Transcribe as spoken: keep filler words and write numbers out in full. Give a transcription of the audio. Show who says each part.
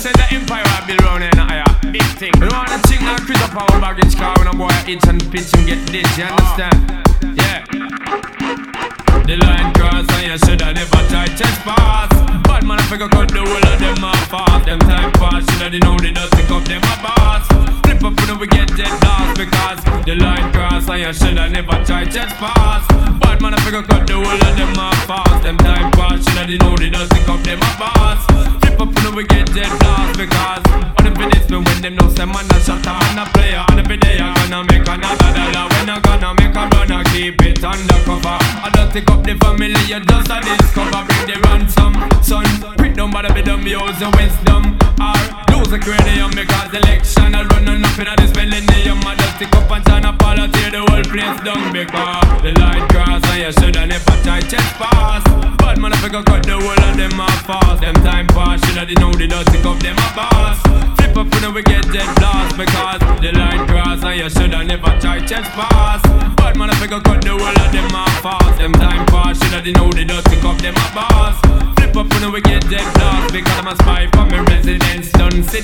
Speaker 1: say the empire I build round here, nah, yeah. Big thing. You don't wanna think now, crit up our baggage car when a boy itch and pitch and get this, you understand? Yeah. The line cross and you shoulda never try trespass. Bad man, I figure cut the whole of them off fast. Them time pass, shoulda they know they don't think up them a boss. Flip up when we get jet lost because the line cross and you shoulda never try trespass. Bad man, I figure cut the whole of them off fast. Them time pass, shoulda they know they don't think up them a boss. Flip up when we get jet lost because on the finish me when them know say man a shot a man a player. On the day I gonna make another dollar. When I gonna make a run, I keep it undercover. I don't think up the family, you just a discover. Bring the ransom, son. Quick down by the bit of me, use the wisdom. Or lose the cranium because election I run on up in this millennium. I just stick up and turn up all and tear the whole place down. Because the line cross and you shoulda never try chest pass. Bad man, I figure cut the whole of them off fast. Them time pass, shoulda they know they don't stick up them a boss. Flip up when we get jet blast because the line cross and you shoulda never try chest pass. Bad man, I figure cut the whole of them off fast. Them time pass, shoulda they know they don't stick up them a boss. Flip up when we get jet blast because I'm a spy from my residence. Done sit